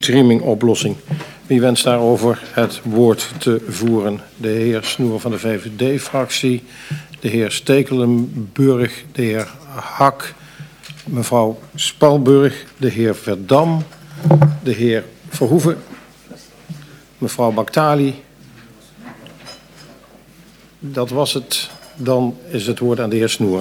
livestreaming oplossing. Wie wenst daarover het woord te voeren? De heer Snoer van de VVD-fractie, de heer Stekelenburg, de heer Hak, mevrouw Spalburg, de heer Verdam, de heer Verhoeven, mevrouw Baktali. Dat was het. Dan is het woord aan de heer Snoer.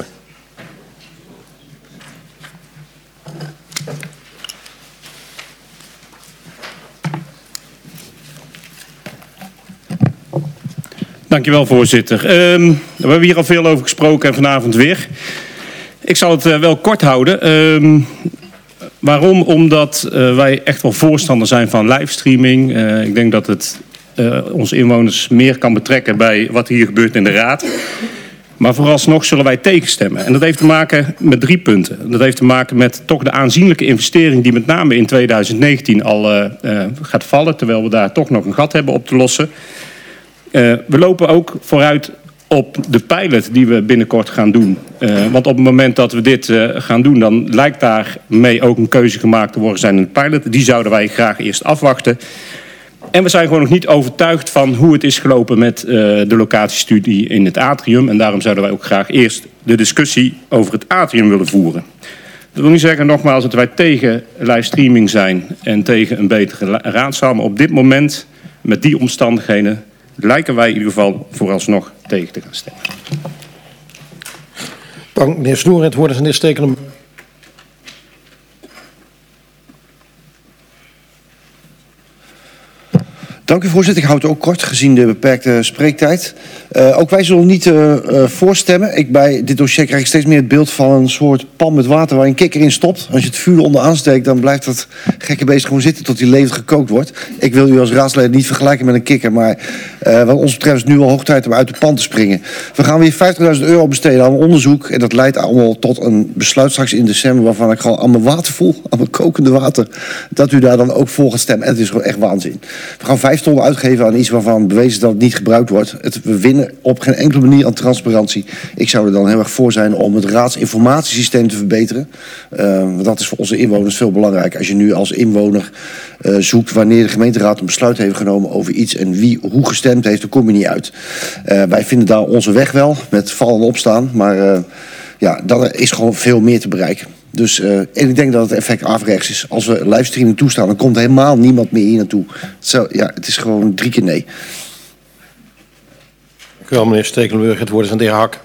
Dankjewel, voorzitter. We hebben hier al veel over gesproken en vanavond weer. Ik zal het wel kort houden. Waarom? Omdat wij echt wel voorstander zijn van livestreaming. Ik denk dat het onze inwoners meer kan betrekken bij wat hier gebeurt in de Raad. Maar vooralsnog zullen wij tegenstemmen. En dat heeft te maken met 3 punten. Dat heeft te maken met toch de aanzienlijke investering die met name in 2019 al gaat vallen. Terwijl we daar toch nog een gat hebben op te lossen. We lopen ook vooruit op de pilot die we binnenkort gaan doen. Want op het moment dat we dit gaan doen, dan lijkt daarmee ook een keuze gemaakt te worden zijn in de pilot. Die zouden wij graag eerst afwachten. En we zijn gewoon nog niet overtuigd van hoe het is gelopen met de locatiestudie in het atrium. En daarom zouden wij ook graag eerst de discussie over het atrium willen voeren. Dat wil niet zeggen, nogmaals, dat wij tegen livestreaming zijn en tegen een betere raadzaal. Maar op dit moment, met die omstandigheden, lijken wij in ieder geval vooralsnog tegen te gaan stemmen. Dank, meneer Snoer. Het woord is aan de heer Stekelenburg. Dank u, voorzitter. Ik houd het ook kort gezien de beperkte spreektijd. Ook wij zullen niet voorstemmen. Bij dit dossier krijg ik steeds meer het beeld van een soort pan met water waar een kikker in stopt. Als je het vuur onder aansteekt, dan blijft dat gekke beest gewoon zitten tot hij levend gekookt wordt. Ik wil u als raadslid niet vergelijken met een kikker, maar wat ons betreft is het nu al hoog tijd om uit de pan te springen. We gaan weer €50.000 besteden aan onderzoek en dat leidt allemaal tot een besluit straks in december waarvan ik gewoon aan mijn water voel, aan mijn kokende water, dat u daar dan ook voor gaat stemmen. En het is gewoon echt waanzin. We gaan 5 ton uitgeven aan iets waarvan bewezen is dat het niet gebruikt wordt. We winnen op geen enkele manier aan transparantie. Ik zou er dan heel erg voor zijn om het raadsinformatiesysteem te verbeteren. Dat is voor onze inwoners veel belangrijker. Als je nu als inwoner zoekt wanneer de gemeenteraad een besluit heeft genomen over iets en wie hoe gestemd heeft, dan kom je niet uit. Wij vinden daar onze weg wel, met vallen en opstaan. Maar ja, dan is gewoon veel meer te bereiken. Dus en ik denk dat het effect averechts is. Als we livestreaming toestaan, dan komt helemaal niemand meer hier naartoe. Ja, het is gewoon 3 keer nee. Dank u wel, meneer Stekelenburg. Het woord is aan de heer Hak.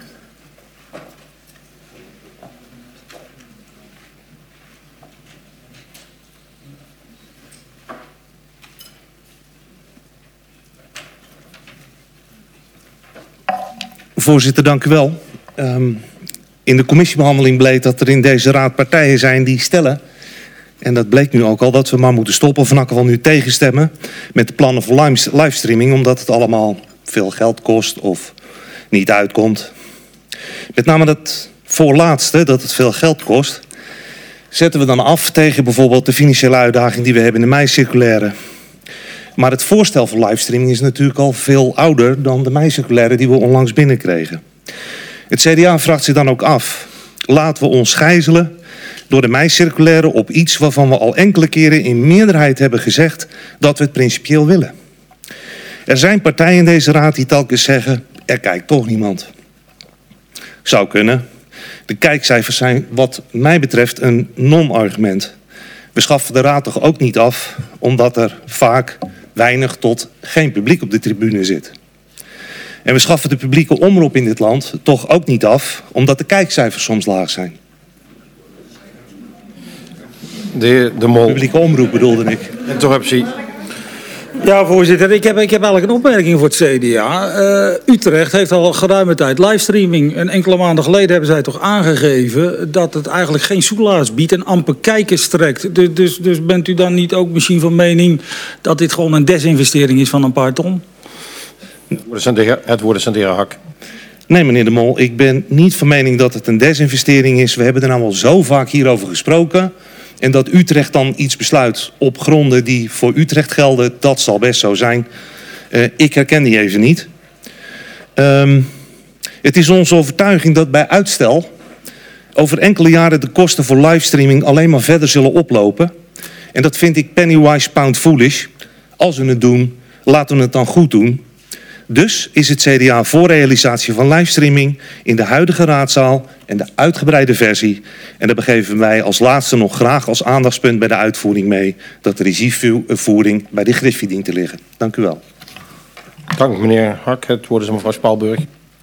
Voorzitter, dank u wel. In de commissiebehandeling bleek dat er in deze raad partijen zijn die stellen, en dat bleek nu ook al, dat we maar moeten stoppen of in elk geval nu tegenstemmen met de plannen voor livestreaming, omdat het allemaal veel geld kost of niet uitkomt. Met name dat voorlaatste, dat het veel geld kost, zetten we dan af tegen bijvoorbeeld de financiële uitdaging die we hebben in de mei-circulaire. Maar het voorstel voor livestreaming is natuurlijk al veel ouder dan de mei-circulaire die we onlangs binnenkregen. Het CDA vraagt zich dan ook af, laten we ons gijzelen door de mei-circulaire op iets waarvan we al enkele keren in meerderheid hebben gezegd dat we het principieel willen. Er zijn partijen in deze raad die telkens zeggen, er kijkt toch niemand. Zou kunnen. De kijkcijfers zijn wat mij betreft een non-argument. We schaffen de raad toch ook niet af, omdat er vaak weinig tot geen publiek op de tribune zit. En we schaffen de publieke omroep in dit land toch ook niet af, omdat de kijkcijfers soms laag zijn. De heer De Mol. Publieke omroep bedoelde ik. Interruptie. Ja, voorzitter. Ik heb eigenlijk een opmerking voor het CDA. Utrecht heeft al geruime tijd livestreaming. En enkele maanden geleden hebben zij toch aangegeven dat het eigenlijk geen soelaars biedt en amper kijkers trekt. Dus bent u dan niet ook misschien van mening dat dit gewoon een desinvestering is van een paar ton? Het woord is aan de heer Hak. Nee, meneer De Mol, ik ben niet van mening dat het een desinvestering is. We hebben er nou al zo vaak hierover gesproken. En dat Utrecht dan iets besluit op gronden die voor Utrecht gelden, dat zal best zo zijn. Ik herken die even niet. Het is onze overtuiging dat bij uitstel over enkele jaren de kosten voor livestreaming alleen maar verder zullen oplopen. En dat vind ik pennywise pound foolish. Als we het doen, laten we het dan goed doen. Dus is het CDA voor realisatie van livestreaming in de huidige raadzaal en de uitgebreide versie. En daar begeven wij als laatste nog graag als aandachtspunt bij de uitvoering mee dat de regievoering bij de Griffie dient te liggen. Dank u wel. Dank meneer Hak. Het woord is aan mevrouw Spalburg.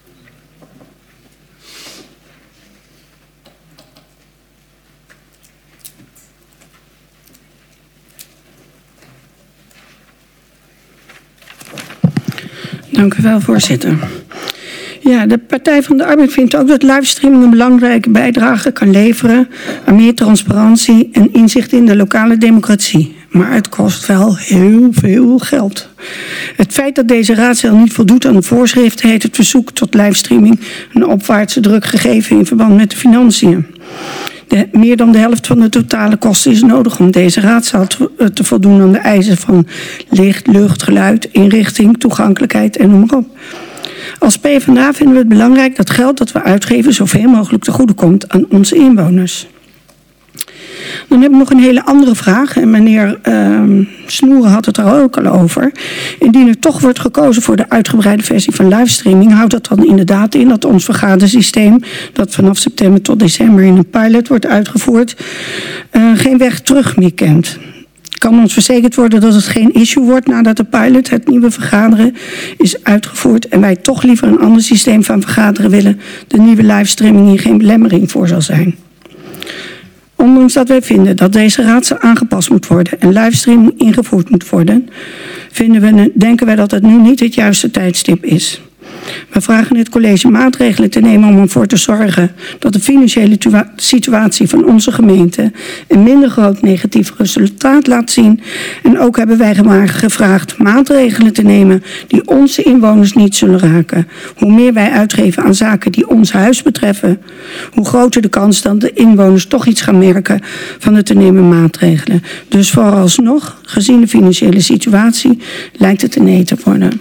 Dank u wel, voorzitter. Ja, de Partij van de Arbeid vindt ook dat livestreaming een belangrijke bijdrage kan leveren aan meer transparantie en inzicht in de lokale democratie. Maar het kost wel heel veel geld. Het feit dat deze raadzaal niet voldoet aan de voorschriften heeft het verzoek tot livestreaming een opwaartse druk gegeven in verband met de financiën. Meer dan de helft van de totale kosten is nodig om deze raadzaal te voldoen aan de eisen van licht, lucht, geluid, inrichting, toegankelijkheid en noem maar op. Als PvdA vinden we het belangrijk dat geld dat we uitgeven zoveel mogelijk te goede komt aan onze inwoners. Dan heb ik nog een hele andere vraag. En meneer Snoeren had het er ook al over. Indien er toch wordt gekozen voor de uitgebreide versie van livestreaming, houdt dat dan inderdaad in dat ons vergadersysteem, dat vanaf september tot december in een pilot wordt uitgevoerd, geen weg terug meer kent. Kan ons verzekerd worden dat het geen issue wordt nadat de pilot, het nieuwe vergaderen, is uitgevoerd en wij toch liever een ander systeem van vergaderen willen, de nieuwe livestreaming hier geen belemmering voor zal zijn? Ondanks dat wij vinden dat deze raadzaal aangepast moet worden en livestreaming ingevoerd moet worden, denken wij dat het nu niet het juiste tijdstip is. We vragen het college maatregelen te nemen om ervoor te zorgen dat de financiële situatie van onze gemeente een minder groot negatief resultaat laat zien. En ook hebben wij gevraagd maatregelen te nemen die onze inwoners niet zullen raken. Hoe meer wij uitgeven aan zaken die ons huis betreffen, hoe groter de kans dat de inwoners toch iets gaan merken van de te nemen maatregelen. Dus vooralsnog, gezien de financiële situatie, lijkt het een nee te worden.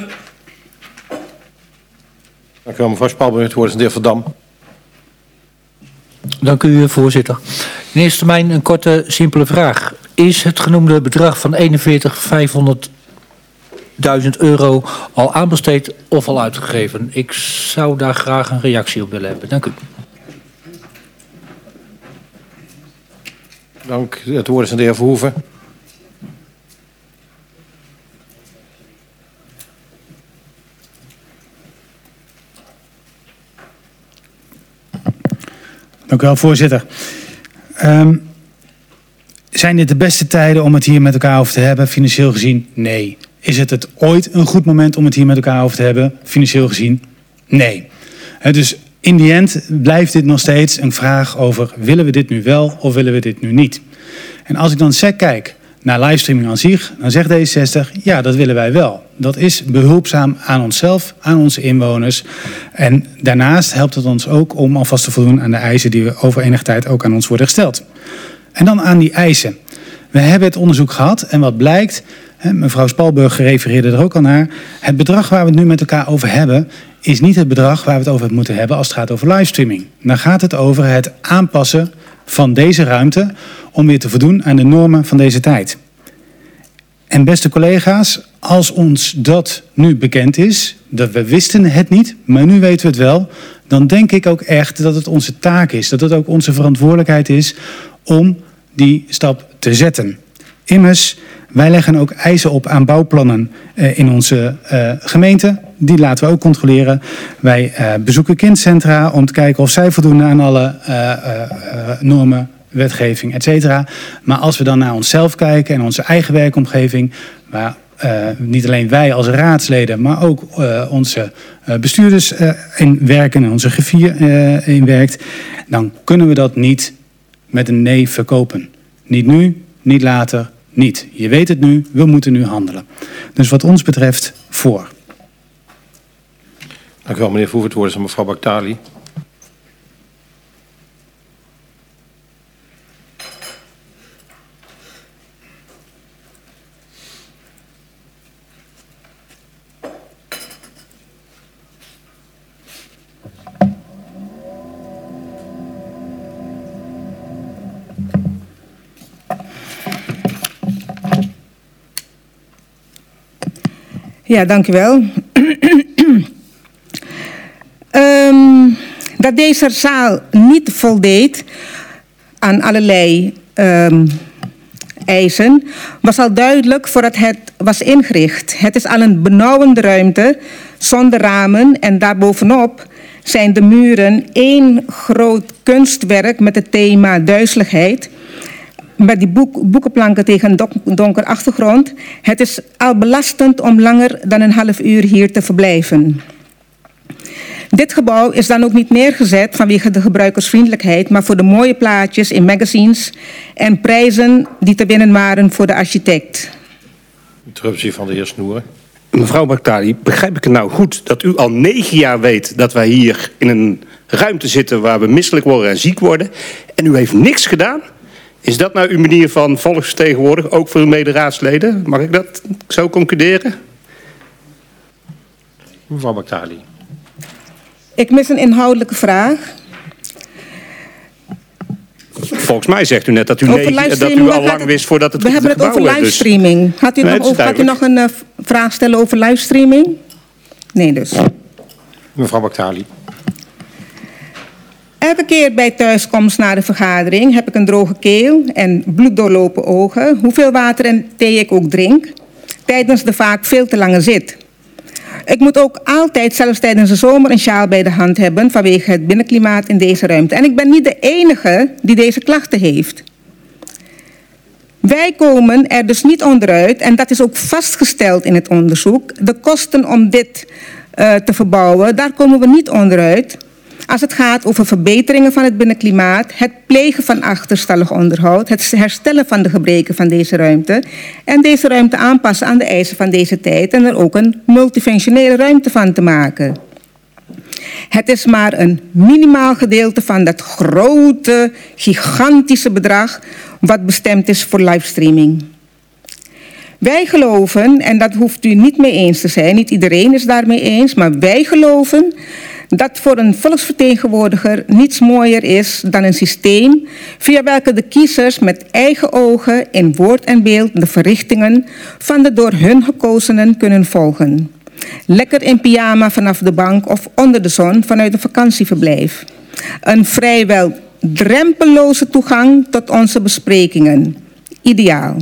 Dank u wel, mevrouw Spalburg. Het woord is aan de heer Verdam. Dank u, voorzitter. In eerste termijn een korte, simpele vraag. Is het genoemde bedrag van 41.500.000 euro al aanbesteed of al uitgegeven? Ik zou daar graag een reactie op willen hebben. Dank u. Dank. Het woord is aan de heer Verhoeven. Dank u wel, voorzitter. Zijn dit de beste tijden om het hier met elkaar over te hebben, financieel gezien? Nee. Is het ooit een goed moment om het hier met elkaar over te hebben, financieel gezien? Nee. Dus in die end blijft dit nog steeds een vraag over, willen we dit nu wel of willen we dit nu niet? En als ik dan kijk naar livestreaming aan zich, dan zegt D66, ja, dat willen wij wel. Dat is behulpzaam aan onszelf, aan onze inwoners. En daarnaast helpt het ons ook om alvast te voldoen aan de eisen die we over enige tijd ook aan ons worden gesteld. En dan aan die eisen. We hebben het onderzoek gehad en wat blijkt, mevrouw Spalburg refereerde er ook al naar, het bedrag waar we het nu met elkaar over hebben, is niet het bedrag waar we het over moeten hebben als het gaat over livestreaming. Dan gaat het over het aanpassen van deze ruimte om weer te voldoen aan de normen van deze tijd. En beste collega's, als ons dat nu bekend is, dat we wisten het niet, maar nu weten we het wel, dan denk ik ook echt dat het onze taak is, dat het ook onze verantwoordelijkheid is om die stap te zetten. Immers, wij leggen ook eisen op aan bouwplannen in onze gemeente. Die laten we ook controleren. Wij bezoeken kindcentra om te kijken of zij voldoen aan alle normen, wetgeving, et cetera. Maar als we dan naar onszelf kijken en onze eigen werkomgeving, waar niet alleen wij als raadsleden, maar ook onze bestuurders in werken en onze griffier in werkt, dan kunnen we dat niet met een nee verkopen. Niet nu, niet later, niet. Je weet het nu, we moeten nu handelen. Dus wat ons betreft, voor. Dank u wel, meneer Verhoeven. Het woord is aan mevrouw Baktali. Ja, dank u wel. Dat deze zaal niet voldeed aan allerlei eisen, was al duidelijk voordat het was ingericht. Het is al een benauwende ruimte zonder ramen en daarbovenop zijn de muren één groot kunstwerk met het thema duizeligheid. Met die boekenplanken tegen een donker achtergrond. Het is al belastend om langer dan een half uur hier te verblijven. Dit gebouw is dan ook niet neergezet vanwege de gebruikersvriendelijkheid, maar voor de mooie plaatjes in magazines en prijzen die te winnen waren voor de architect. Interruptie van de heer Snoer. Mevrouw Baghdadi, begrijp ik het nou goed dat u al 9 jaar weet dat wij hier in een ruimte zitten waar we misselijk worden en ziek worden en u heeft niks gedaan? Is dat nou uw manier van volksvertegenwoordigen, ook voor uw mederaadsleden? Mag ik dat zo concluderen? Mevrouw Baghdadi. Ik mis een inhoudelijke vraag. Volgens mij zegt u net dat u al lang wist voordat het gebouw werd. We hebben het over livestreaming. Had u nog een vraag stellen over livestreaming? Nee dus. Mevrouw Baghdadi. Elke keer bij thuiskomst na de vergadering heb ik een droge keel en bloeddoorlopen ogen, hoeveel water en thee ik ook drink, tijdens de vaak veel te lange zit. Ik moet ook altijd, zelfs tijdens de zomer, een sjaal bij de hand hebben vanwege het binnenklimaat in deze ruimte. En ik ben niet de enige die deze klachten heeft. Wij komen er dus niet onderuit, en dat is ook vastgesteld in het onderzoek. De kosten om dit te verbouwen, daar komen we niet onderuit. Als het gaat over verbeteringen van het binnenklimaat, het plegen van achterstallig onderhoud, het herstellen van de gebreken van deze ruimte en deze ruimte aanpassen aan de eisen van deze tijd en er ook een multifunctionele ruimte van te maken. Het is maar een minimaal gedeelte van dat grote, gigantische bedrag wat bestemd is voor livestreaming. Wij geloven, en dat hoeft u niet mee eens te zijn, niet iedereen is daarmee eens, maar wij geloven dat voor een volksvertegenwoordiger niets mooier is dan een systeem via welke de kiezers met eigen ogen in woord en beeld de verrichtingen van de door hun gekozenen kunnen volgen. Lekker in pyjama vanaf de bank of onder de zon vanuit een vakantieverblijf. Een vrijwel drempeloze toegang tot onze besprekingen. Ideaal.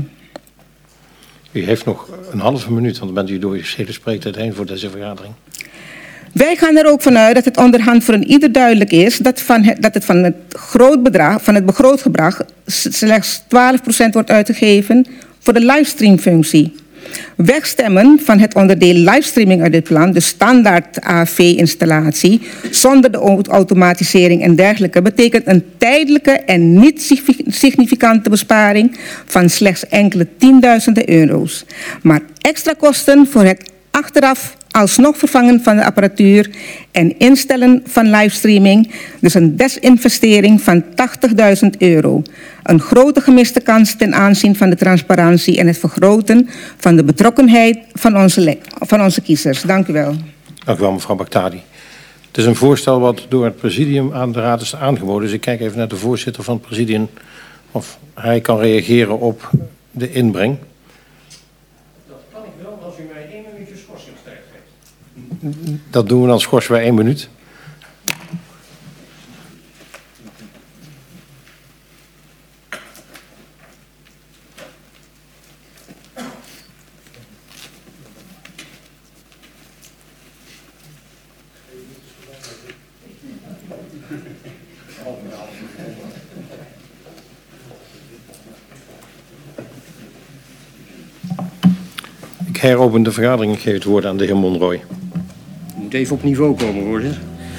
U heeft nog een halve minuut, want dan bent u door uw hele spreektijd heen voor deze vergadering. Wij gaan er ook vanuit dat het onderhand voor een ieder duidelijk is dat van het begroot bedrag slechts 12% wordt uitgegeven voor de livestreamfunctie. Wegstemmen van het onderdeel livestreaming uit dit plan, de standaard AV-installatie, zonder de automatisering en dergelijke, betekent een tijdelijke en niet significante besparing van slechts enkele tienduizenden euro's. Maar extra kosten voor het achteraf alsnog vervangen van de apparatuur en instellen van livestreaming, dus een desinvestering van €80.000. Een grote gemiste kans ten aanzien van de transparantie en het vergroten van de betrokkenheid van onze kiezers. Dank u wel. Dank u wel, mevrouw Baghdadi. Het is een voorstel wat door het presidium aan de raad is aangeboden. Dus ik kijk even naar de voorzitter van het presidium of hij kan reageren op de inbreng. Dat doen we dan, schorsen wij 1 minuut. Ik heropen de vergadering. Ik geef het woord aan de heer Monroy. Moet even op niveau komen, voorzitter.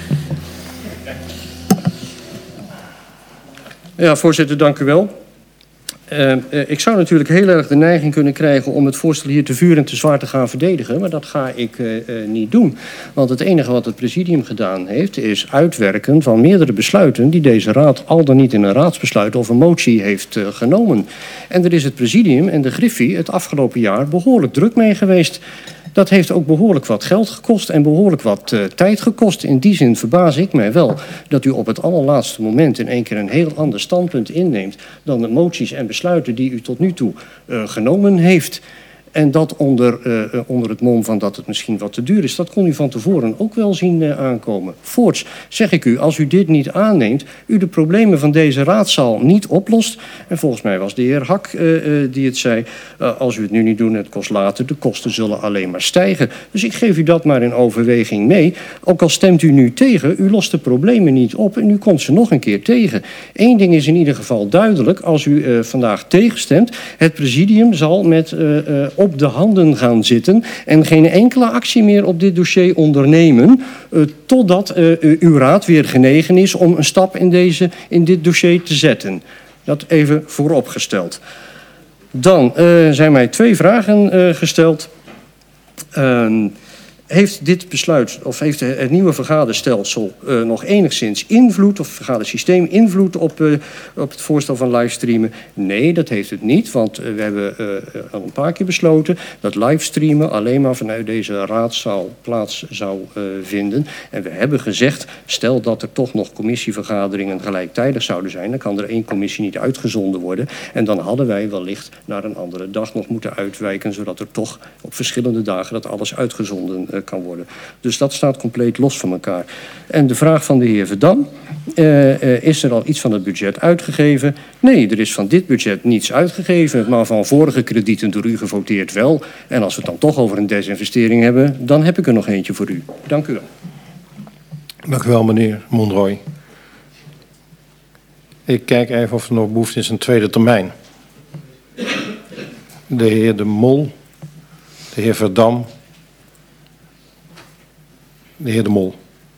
Ja, voorzitter, dank u wel. Ik zou natuurlijk heel erg de neiging kunnen krijgen om het voorstel hier te vuur en te zwaar te gaan verdedigen, maar dat ga ik niet doen. Want het enige wat het presidium gedaan heeft, is uitwerken van meerdere besluiten die deze raad al dan niet in een raadsbesluit of een motie heeft genomen. En er is het presidium en de Griffie het afgelopen jaar behoorlijk druk mee geweest. Dat heeft ook behoorlijk wat geld gekost en behoorlijk wat tijd gekost. In die zin verbaas ik mij wel dat u op het allerlaatste moment in één keer een heel ander standpunt inneemt dan de moties en besluiten die u tot nu toe genomen heeft. En dat onder het mom van dat het misschien wat te duur is. Dat kon u van tevoren ook wel zien aankomen. Voorts zeg ik u, als u dit niet aanneemt, u de problemen van deze raadzaal niet oplost. En volgens mij was de heer Hak die het zei. Als u het nu niet doet, het kost later, de kosten zullen alleen maar stijgen. Dus ik geef u dat maar in overweging mee. Ook al stemt u nu tegen, u lost de problemen niet op en u komt ze nog een keer tegen. Eén ding is in ieder geval duidelijk, als u vandaag tegenstemt, het presidium zal met op de handen gaan zitten en geen enkele actie meer op dit dossier ondernemen, totdat uw raad weer genegen is om een stap in dit dossier te zetten. Dat even vooropgesteld. Dan zijn mij 2 vragen gesteld. Heeft dit besluit, of heeft het nieuwe vergaderstelsel nog enigszins invloed, of vergadersysteem invloed op het voorstel van livestreamen? Nee, dat heeft het niet, want we hebben al een paar keer besloten dat livestreamen alleen maar vanuit deze raadzaal plaats zou vinden. En we hebben gezegd, stel dat er toch nog commissievergaderingen gelijktijdig zouden zijn, dan kan er 1 commissie niet uitgezonden worden. En dan hadden wij wellicht naar een andere dag nog moeten uitwijken, zodat er toch op verschillende dagen dat alles uitgezonden kan worden. Dus dat staat compleet los van elkaar. En de vraag van de heer Verdam, is er al iets van het budget uitgegeven? Nee, er is van dit budget niets uitgegeven, maar van vorige kredieten door u gevoteerd wel. En als we het dan toch over een desinvestering hebben, dan heb ik er nog eentje voor u. Dank u wel. Dank u wel, meneer Monroy. Ik kijk even of er nog behoefte is aan een tweede termijn. De heer De Mol, de heer Verdam, de heer De Mol.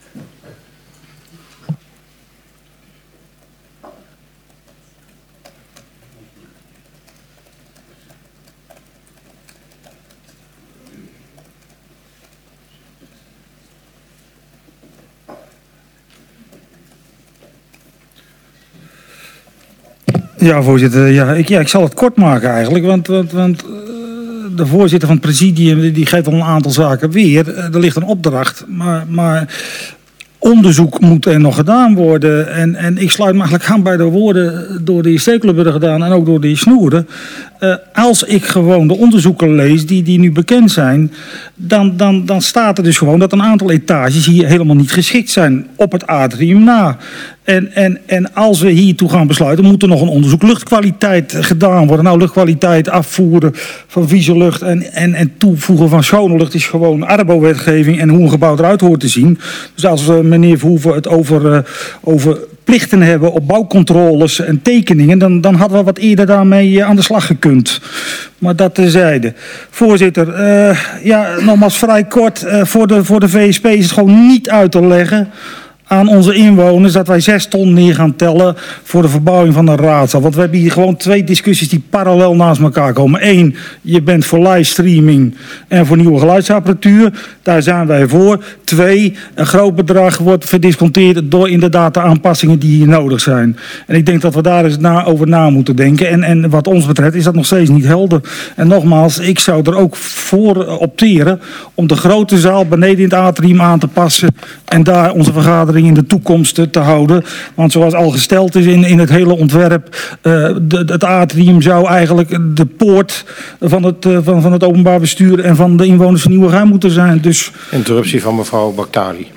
Ja, voorzitter. Ja, ik zal het kort maken eigenlijk, want de voorzitter van het presidium die geeft al een aantal zaken weer. Er ligt een opdracht, maar onderzoek moet er nog gedaan worden. En ik sluit me eigenlijk aan bij de woorden door de heer Stekelenburg gedaan en ook door de heer Snoeren. Als ik gewoon de onderzoeken lees die nu bekend zijn, dan staat er dus gewoon dat een aantal etages hier helemaal niet geschikt zijn op het atrium na. En als we hiertoe gaan besluiten, moet er nog een onderzoek luchtkwaliteit gedaan worden. Nou, luchtkwaliteit afvoeren van vieze lucht en toevoegen van schone lucht is gewoon ARBO-wetgeving en hoe een gebouw eruit hoort te zien. Dus als we, meneer Verhoeven, het over plichten hebben op bouwcontroles en tekeningen, dan hadden we wat eerder daarmee aan de slag gekund. Maar dat terzijde. Voorzitter, nogmaals vrij kort, voor de VSP is het gewoon niet uit te leggen aan onze inwoners dat wij 6 ton neer gaan tellen voor de verbouwing van de raadzaal. Want we hebben hier gewoon 2 discussies die parallel naast elkaar komen. 1, je bent voor livestreaming en voor nieuwe geluidsapparatuur. Daar zijn wij voor. 2, een groot bedrag wordt verdisconteerd door inderdaad de aanpassingen die hier nodig zijn. En ik denk dat we daar eens over na moeten denken. En wat ons betreft is dat nog steeds niet helder. En nogmaals, ik zou er ook voor opteren om de grote zaal beneden in het atrium aan te passen en daar onze vergadering in de toekomst te houden. Want zoals al gesteld is in het hele ontwerp, het atrium zou eigenlijk de poort van het openbaar bestuur en van de inwoners van Nieuwegein moeten zijn. Dus interruptie van mevrouw Baktali.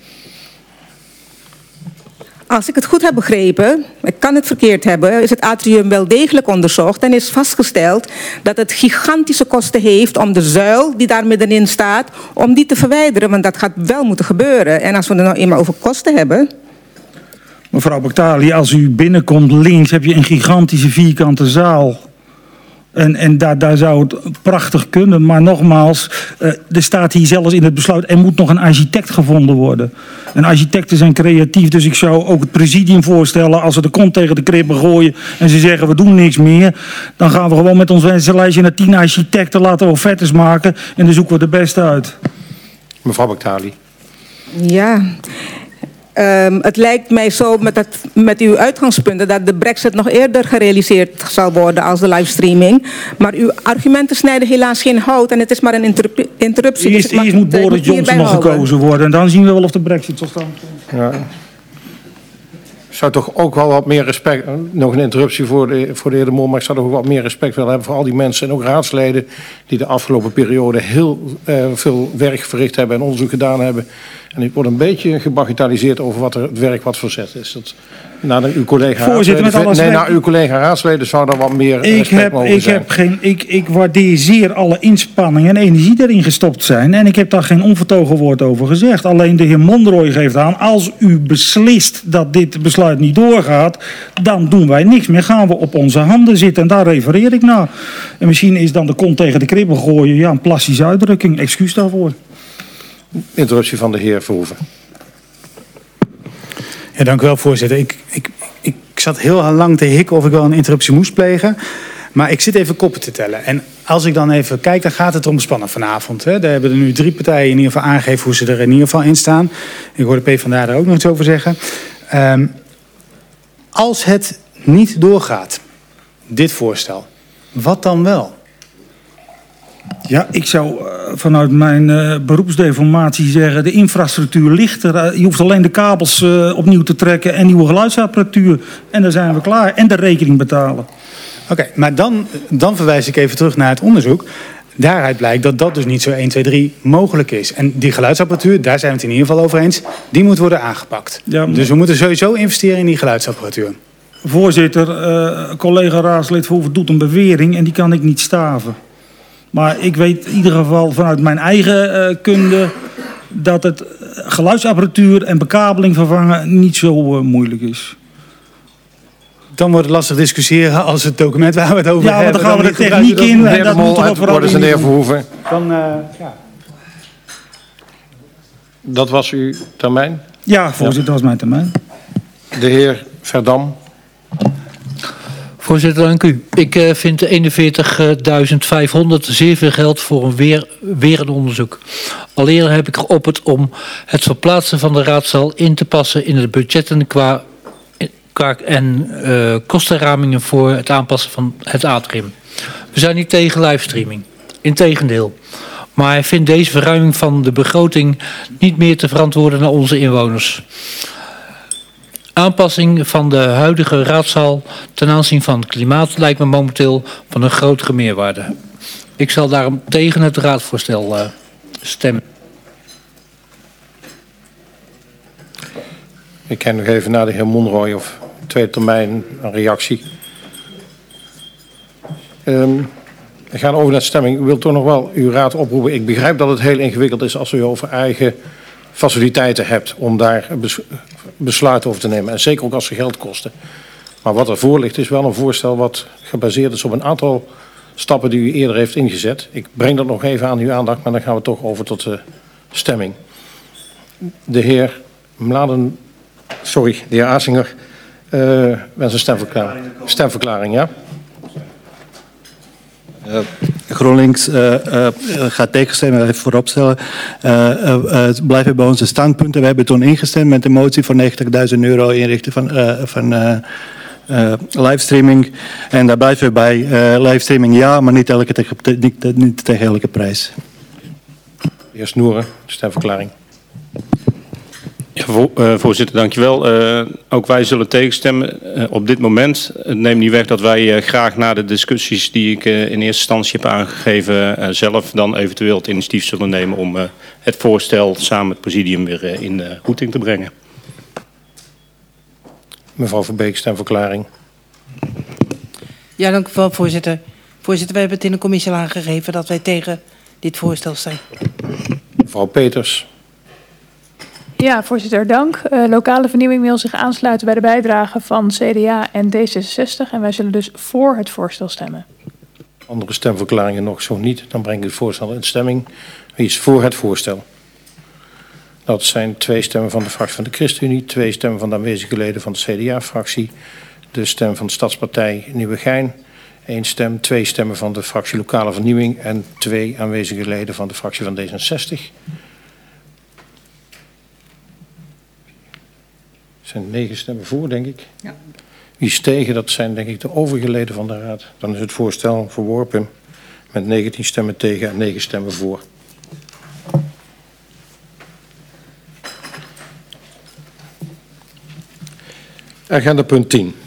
Als ik het goed heb begrepen, ik kan het verkeerd hebben, is het atrium wel degelijk onderzocht en is vastgesteld dat het gigantische kosten heeft om de zuil die daar middenin staat, om die te verwijderen, want dat gaat wel moeten gebeuren. En als we er nou eenmaal over kosten hebben. Mevrouw Baktali, als u binnenkomt links heb je een gigantische vierkante zaal. En daar zou het prachtig kunnen. Maar nogmaals, er staat hier zelfs in het besluit, er moet nog een architect gevonden worden. En architecten zijn creatief, dus ik zou ook het presidium voorstellen, als ze de kont tegen de kribben gooien en ze zeggen we doen niks meer, dan gaan we gewoon met ons wensenlijstje naar 10 architecten, laten we offertes maken en dan zoeken we de beste uit. Mevrouw Baktali. Ja. Het lijkt mij zo met uw uitgangspunten dat de Brexit nog eerder gerealiseerd zal worden als de livestreaming. Maar uw argumenten snijden helaas geen hout en het is maar een interruptie. Eerst moet Boris Johnson nog gekozen worden en dan zien we wel of de Brexit zal staan. Ja. zou toch ook wel wat meer respect, nog een interruptie voor de heer De Mol, maar ik zou toch ook wat meer respect willen hebben voor al die mensen en ook raadsleden die de afgelopen periode heel veel werk verricht hebben en onderzoek gedaan hebben. En ik word een beetje gebagatelliseerd over het werk wat verzet is. Naar uw collega raadsleden zou daar wat meer respect mogen zijn. Ik waardeer zeer alle inspanningen en energie erin gestopt zijn. En ik heb daar geen onvertogen woord over gezegd. Alleen de heer Monroy geeft aan, als u beslist dat dit besluit niet doorgaat, dan doen wij niks meer. Gaan we op onze handen zitten. En daar refereer ik naar. En misschien is dan de kont tegen de kribben gooien een plastische uitdrukking. Excuus daarvoor. Interruptie van de heer Verhoeven. Ja, dank u wel, voorzitter. Ik zat heel lang te hikken of ik wel een interruptie moest plegen. Maar ik zit even koppen te tellen. En als ik dan even kijk, dan gaat het omspannen vanavond. Hè. Daar hebben er nu 3 partijen in ieder geval aangegeven hoe ze er in ieder geval in staan. Ik hoor de PvdA daar ook nog iets over zeggen. Als het niet doorgaat, dit voorstel, wat dan wel? Ja, ik zou vanuit mijn beroepsdeformatie zeggen, de infrastructuur ligt er. Je hoeft alleen de kabels opnieuw te trekken en nieuwe geluidsapparatuur. En dan zijn we klaar. En de rekening betalen. Oké, maar dan verwijs ik even terug naar het onderzoek. Daaruit blijkt dat dat dus niet zo 1, 2, 3 mogelijk is. En die geluidsapparatuur, daar zijn we het in ieder geval over eens, die moet worden aangepakt. Ja, maar... Dus we moeten sowieso investeren in die geluidsapparatuur. Voorzitter, collega raadslid Verhoeven doet een bewering en die kan ik niet staven. Maar ik weet in ieder geval vanuit mijn eigen kunde dat het geluidsapparatuur en bekabeling vervangen niet zo moeilijk is. Dan wordt het lastig discussiëren als het document waar we het over hebben. Ja, dan gaan we de techniek in en dat moet er worden ze neer Verhoeven. Ja. Dat was uw termijn? Ja, voorzitter, dat was mijn termijn. De heer Verdam. Voorzitter, dank u. Ik vind 41.500 zeer veel geld voor weer een onderzoek. Al eerder heb ik geopperd om het verplaatsen van de raadzaal in te passen in het budget en kostenramingen voor het aanpassen van het atrium. We zijn niet tegen livestreaming. Integendeel. Maar hij vindt deze verruiming van de begroting niet meer te verantwoorden naar onze inwoners. Aanpassing van de huidige raadzaal ten aanzien van het klimaat lijkt me momenteel van een grotere meerwaarde. Ik zal daarom tegen het raadsvoorstel stemmen. Ik kijk nog even naar de heer Monroy of tweede termijn een reactie. We gaan over naar stemming. U wilt toch nog wel uw raad oproepen. Ik begrijp dat het heel ingewikkeld is als u over eigen faciliteiten hebt om daar besluiten over te nemen. En zeker ook als ze geld kosten. Maar wat er voor ligt is wel een voorstel wat gebaseerd is op een aantal stappen die u eerder heeft ingezet. Ik breng dat nog even aan uw aandacht, maar dan gaan we toch over tot de stemming. De heer Mladen, de heer Asinger, wens een stemverklaring. Stemverklaring, ja. GroenLinks gaat tegenstemmen, even vooropstellen. Het blijven bij onze standpunten. We hebben toen ingestemd met de motie voor €90.000 inrichten van livestreaming. En daar blijven we bij. Livestreaming ja, maar niet tegen elke prijs. De heer Snoeren, stemverklaring. Ja, voorzitter, dankjewel. Ook wij zullen tegenstemmen op dit moment. Het neemt niet weg dat wij graag na de discussies die ik in eerste instantie heb aangegeven zelf dan eventueel het initiatief zullen nemen om het voorstel samen met het presidium weer in goeding te brengen. Mevrouw Verbeek, stemverklaring. Ja, dank u wel, voorzitter. Voorzitter, we hebben het in de commissie al aangegeven dat wij tegen dit voorstel zijn. Mevrouw Peters. Ja, voorzitter, dank. Lokale vernieuwing wil zich aansluiten bij de bijdrage van CDA en D66. En wij zullen dus voor het voorstel stemmen. Andere stemverklaringen nog zo niet. Dan breng ik het voorstel in stemming. Wie is voor het voorstel? Dat zijn 2 stemmen van de fractie van de ChristenUnie, 2 stemmen van de aanwezige leden van de CDA-fractie, de stem van de Stadspartij Nieuwegein, 1 stem, 2 stemmen van de fractie Lokale Vernieuwing en 2 aanwezige leden van de fractie van D66. Er zijn 9 stemmen voor, denk ik. Ja. Wie is tegen? Dat zijn, denk ik, de overige leden van de Raad. Dan is het voorstel verworpen met 19 stemmen tegen en 9 stemmen voor. Agenda punt 10.